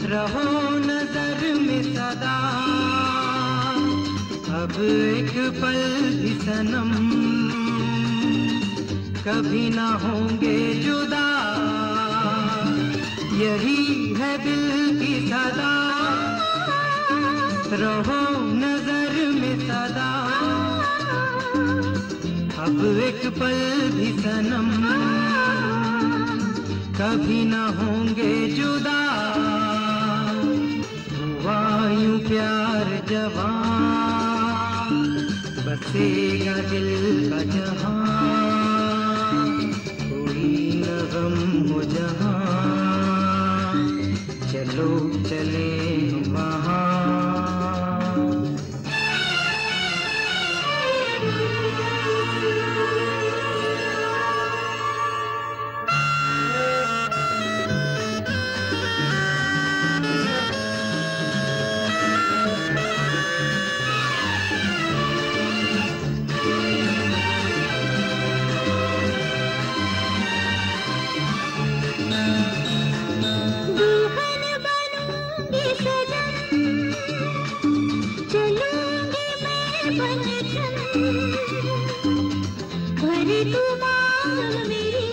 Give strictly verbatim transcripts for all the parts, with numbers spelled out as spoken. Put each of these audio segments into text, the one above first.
रहो नजर में सदा, अब एक पल भी सनम, कभी ना होंगे जुदा, यही है दिल की सदा। रहो नजर में सदा, अब एक पल भी सनम, कभी ना होंगे जुदा। हुआ यूं प्यार जवां, बसेगा दिल का जहां, कोई न गम हो जहां, चलो चले वहां। भरी तू मांग मेरी,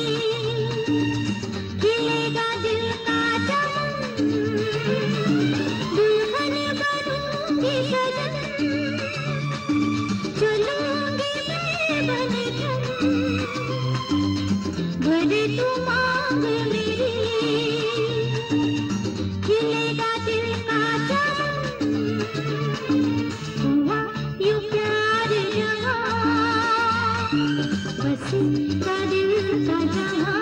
खिलेगा दिल का चमन, दुल्हन बनूंगी सजन, चलूंगी मैं बनकर, भरी तू मांग मेरी, खिलेगा दिल का चमन। हुआ यूं प्यार जवां, बसेगा दिल का जहां।